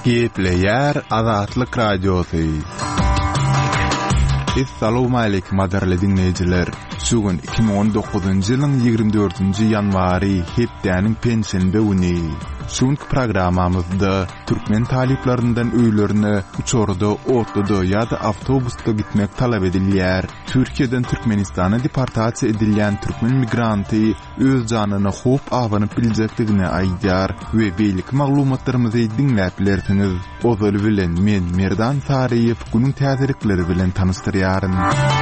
Gepleyer Azatlyk Radiosu. Assalamu alaykum madarly dinleyijiler. Sugun 2019-njy ýylyň 24-nji ýanwary hepdeniň pensiýende güni. Şuňky programamyzda türkmen taliplaryndan öýlerini uçorda, otda ýa-da awtobusda gitmek talap edilýär. Türkiýeden Türkmenistana deportasiýa edilýän türkmen migranty öz janyny hop awanyp biljekdigini aýdýar we beýlik maglumatlarymyzy dinläp bilersiňiz. Ozal bilen men Merdan Sariýew günüň täzirikleri bilen tanystyrýaryn.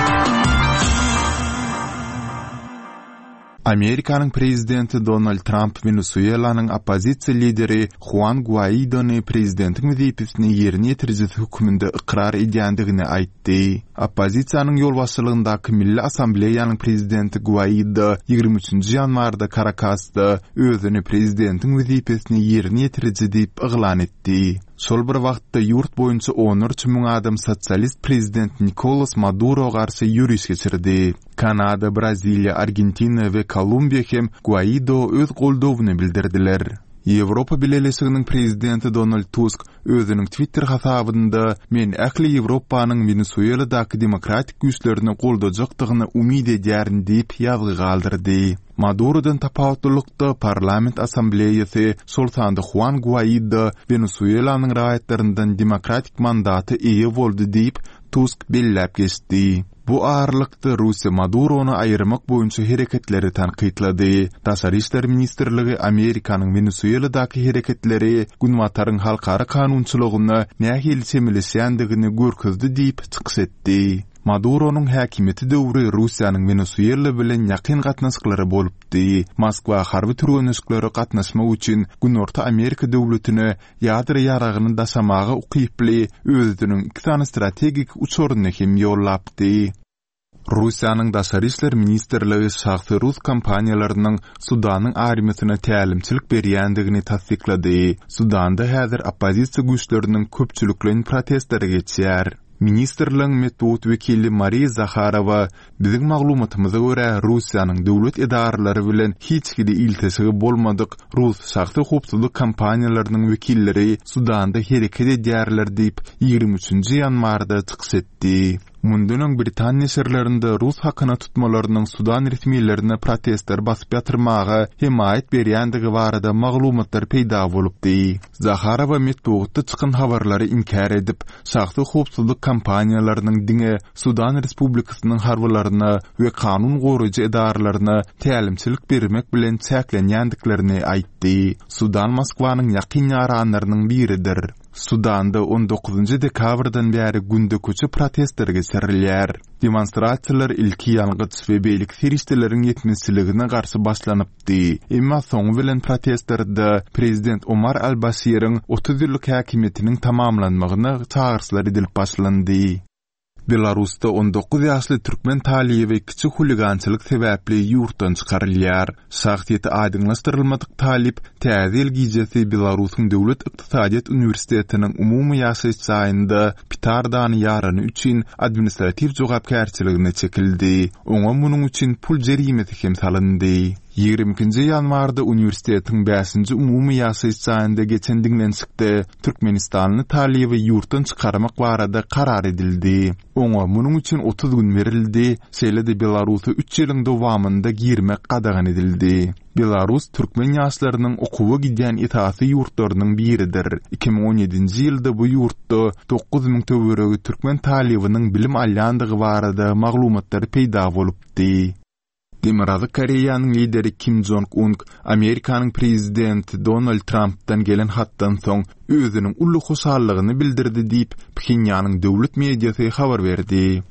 Amerikanyň prezidenti Donald Trump Venezuelanyň opozisiýa lideri Juan Guaidony prezidentlik wezipesini ýerine ýetirjek höküminde ikrar edýändigini aýtdy. Opozisiýanyň ýolbaşçylygyndaky Milli Assambleýanyň prezidenti Guaido 23-nji ýanwarda Caracasda özüni prezidentlik wezipesini ýerine ýetirjek diýip iglan etdi. Şol bir wagtda ýurt boýunça 13.000 adam sosialist prezident Nicolas Maduro garşy ýürüş geçirdi. Kanada, Braziliýa, Argentina we Kolumbiýa hem Guaido öz goldawyny bildirdiler. Ýewropa Birleşiginiň prezidenti Donald Tusk özüniň Twitter hasabynda men ähli Ýewropanyň Venezueladaky demokratik güýçlerini goldajakdygyny umyd edýärin diýip ýazgy galdyrdy. Maduro'dan tapawutlykda parlament assambleýasy sultanda Juan Guaido Venezuelanyň raýatlaryndan demokratik mandaty eýe boldy diýip Tusk belläp geçdi. Bu ağırlıkta Rusya Maduro'nu ayırmak boyunca hareketleri tanqidlady. Taşary işler ministrligi Amerikanyň Venezueladaky hareketleri günwataryň halkara kanunçylygyna nähili semilişýändigini görkezdi diýip çykyş etdi. Maduro'nun häkimeti döwri Russiýanyň Venezuela bilen ýakyn gatnaşyklary bolupdy. Moskwa harby türgünüşleri gatnaşmak üçin Günorta Amerika döwletini ýadry ýaragyny daşamagy ukyply özüniň iki tane strategik uçoruny hem ýollapdy. Russiýanyň Daşary işler ministrligi şahsy Rus kompaniýalarynyň Sudanyň armiýasyna tälimçilik berýändigini tasdiklady. Sudanda häzir opozisiýa güýçleriniň köpçüliklerini protestleri geçýär. Ministerliň metbuat wekili Mariya Zakharova biziň maglumatymyza görä Russiýanyň döwlet edaralary bilen hiç kide iltisigi bolmadyk Rus şahsy hukukçylyk kompaniýalarynyň wekilleri Sudanda hereket edýärler diýip 23-nji ýanwarda çykyş etdi. Mundunyň Britaniýa şerlerinde Rus hakyna tutmalarynyň Sudan resmiýetlerine protestler basyp ýatyrmagy hem aýt berýändigi barada maglumatlar peýda bolupdy. Zakharova metbuatda çykan habarlary inkar edip, şahsy hukukçylyk kompaniýalarynyň diňe Sudan Respublikasynyň harbalaryna we kanun gorujy edaralaryna tälimçilik bermek bilen çäklenýändiklerini aýtdy. Sudan Moskwanyň ýakyn ýaranlarynyň biridir. Sudanda 19 dekabrdan beri günde köçü protestler geçirilýär. Demonstrasiýalar ilki ýalgyç we beýlik serişdeleriň ýetmezçiligine garşy başlanypdy. Emma soň bilen protestlarda prezident Omar al-Bashir'in 30 ýyllyk häkimetiniň tamamlanmagyna çağrışlar edilip başlandy. Belarusda 19 ýaşly türkmen talibi we kiçik huligançylyk sebäpli ýurtdan çykarylýar. Şahsiýeti aýdyňlaşdyrylmadyk talip täze gijesi Belarusyň döwlet ykdysadyýat uniwersitetiniň umumy ýaşaýçysyna pitardany ýarany üçin administrativ jogapkärçiligine çekildi. Oňa munyň üçin pul jerimeti hem salyndy. 22-nji ýanwarda uniwersitetiň 5-nji umumy ýaşaýçysyna geçen diňlenşikde Türkmenistanyny talibi ýurtdan çykarmak barada karar edildi. Oňa munyň üçin 30 gün berildi. Şeýle-de Belarusy 3 ýylyň dowamynda girmek gadagan edildi. Belarus türkmen ýaşlarynyň okuwa gidýän etaty ýurtlarynyň biridir. 2017-nji ýylda bu ýurtda 9000 töweregi türkmen talibiniň bilim alýandygy barada maglumatlar peýda bolupdy. Demokrat Koreýanyň lideri Kim Jong-un Amerikanyň prezidenti Donald Trump'dan gelen hatdan soň özüniň ully hoşallygyny bildirdi diýip Pxenyanyň döwlet mediýasy habar berdi.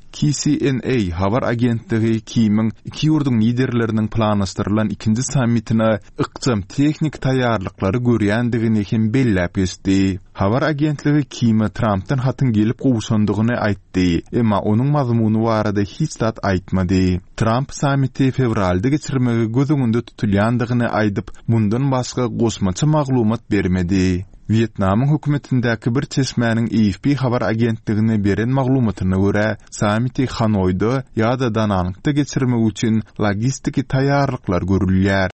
KCNA habar agentligi Kim'in iki ýurduň liderleriniň planlaşdyrylan ikinji sammitine ykjam teknik taýýarlyklary görýändigini hem belläp geçdi. Habar agentligi Kim'e Trump'dan hatyn gelip gowşandygyny aýtdy, emma onuň mazmuny barada hiç zat aýtmady. Trump sammiti fevralda geçirmegi gözüňünde tutulýandygyny aýdyp, mundan başga goşmaça maglumat bermedi. Vietnamyň hökümetindäki bir çeşmäniň AFP habar agentligine beren maglumatyna görä, sammiti Hanoyda ýa-da Dananlykda geçirmek üçin logistiki taýýarlyklar görülýär.